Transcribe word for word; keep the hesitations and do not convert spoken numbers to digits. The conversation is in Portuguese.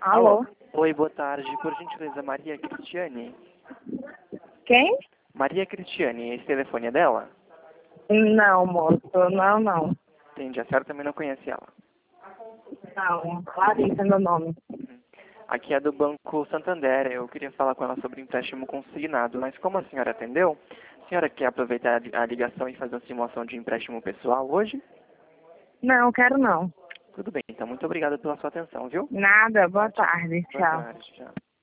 Alô? Oi, boa tarde. Por gentileza, Maria Cristiane? Quem? Maria Cristiane, esse telefone é dela? Não, moço. Não, não. Entendi, a senhora também não conhece ela. Não, Larissa é meu nome. Uhum. Aqui é do Banco Santander, eu queria falar com ela sobre empréstimo consignado, mas como a senhora atendeu, a senhora quer aproveitar a li- a ligação e fazer uma simulação de empréstimo pessoal hoje? Não, quero não. Tudo bem, então muito obrigado pela sua atenção, viu? Nada, boa tarde. Boa Tchau. tarde, tchau.